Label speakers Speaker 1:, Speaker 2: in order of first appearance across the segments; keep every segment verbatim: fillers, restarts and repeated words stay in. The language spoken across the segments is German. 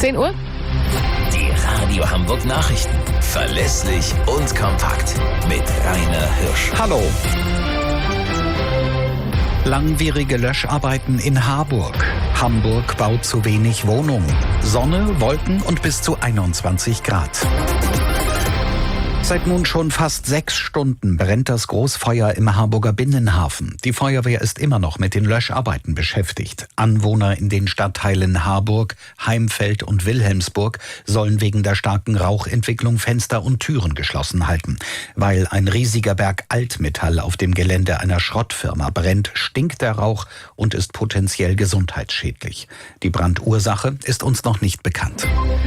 Speaker 1: zehn Uhr.
Speaker 2: Die Radio Hamburg Nachrichten. Verlässlich und kompakt. Mit Rainer Hirsch.
Speaker 3: Hallo. Langwierige Löscharbeiten in Harburg. Hamburg baut zu wenig Wohnungen. Sonne, Wolken und bis zu einundzwanzig Grad. Seit nun schon fast sechs Stunden brennt das Großfeuer im Harburger Binnenhafen. Die Feuerwehr ist immer noch mit den Löscharbeiten beschäftigt. Anwohner in den Stadtteilen Harburg, Heimfeld und Wilhelmsburg sollen wegen der starken Rauchentwicklung Fenster und Türen geschlossen halten. Weil ein riesiger Berg Altmetall auf dem Gelände einer Schrottfirma brennt, stinkt der Rauch und ist potenziell gesundheitsschädlich. Die Brandursache ist uns noch nicht bekannt.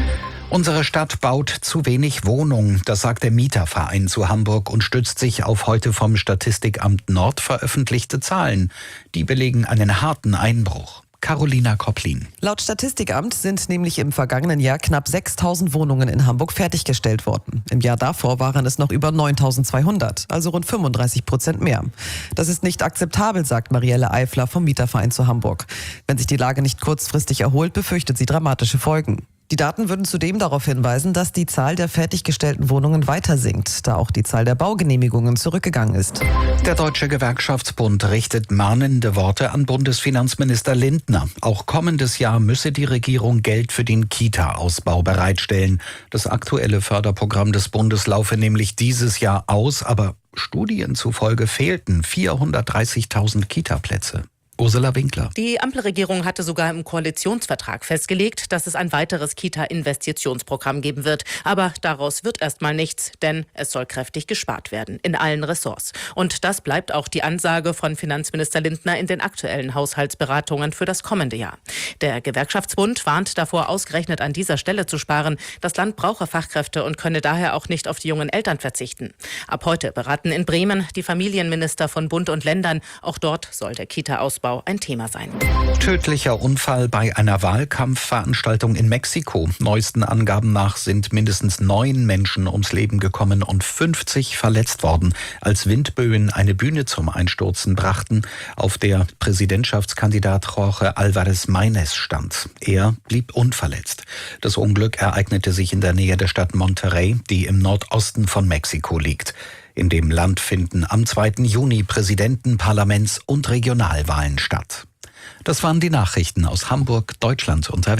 Speaker 3: Unsere Stadt baut zu wenig Wohnungen, das sagt der Mieterverein zu Hamburg und stützt sich auf heute vom Statistikamt Nord veröffentlichte Zahlen. Die belegen einen harten Einbruch. Carolina Kopplin.
Speaker 4: Laut Statistikamt sind nämlich im vergangenen Jahr knapp sechstausend Wohnungen in Hamburg fertiggestellt worden. Im Jahr davor waren es noch über neuntausendzweihundert, also rund fünfunddreißig Prozent mehr. Das ist nicht akzeptabel, sagt Marielle Eifler vom Mieterverein zu Hamburg. Wenn sich die Lage nicht kurzfristig erholt, befürchtet sie dramatische Folgen. Die Daten würden zudem darauf hinweisen, dass die Zahl der fertiggestellten Wohnungen weiter sinkt, da auch die Zahl der Baugenehmigungen zurückgegangen ist.
Speaker 3: Der Deutsche Gewerkschaftsbund richtet mahnende Worte an Bundesfinanzminister Lindner. Auch kommendes Jahr müsse die Regierung Geld für den Kita-Ausbau bereitstellen. Das aktuelle Förderprogramm des Bundes laufe nämlich dieses Jahr aus, aber Studien zufolge fehlten vierhundertdreißigtausend Kita-Plätze. Ursula Winkler.
Speaker 5: Die Ampelregierung hatte sogar im Koalitionsvertrag festgelegt, dass es ein weiteres Kita-Investitionsprogramm geben wird. Aber daraus wird erstmal nichts, denn es soll kräftig gespart werden in allen Ressorts. Und das bleibt auch die Ansage von Finanzminister Lindner in den aktuellen Haushaltsberatungen für das kommende Jahr. Der Gewerkschaftsbund warnt davor, ausgerechnet an dieser Stelle zu sparen. Das Land brauche Fachkräfte und könne daher auch nicht auf die jungen Eltern verzichten. Ab heute beraten in Bremen die Familienminister von Bund und Ländern. Auch dort soll der Kita-Ausbau ein Thema sein.
Speaker 3: Tödlicher Unfall bei einer Wahlkampfveranstaltung in Mexiko. Neuesten Angaben nach sind mindestens neun Menschen ums Leben gekommen und fünfzig verletzt worden, als Windböen eine Bühne zum Einstürzen brachten, auf der Präsidentschaftskandidat Jorge Álvarez Maínez stand. Er blieb unverletzt. Das Unglück ereignete sich in der Nähe der Stadt Monterrey, die im Nordosten von Mexiko liegt. In dem Land finden am zweiten Juni Präsidenten-, Parlaments- und Regionalwahlen statt. Das waren die Nachrichten aus Hamburg, Deutschland unterwegs.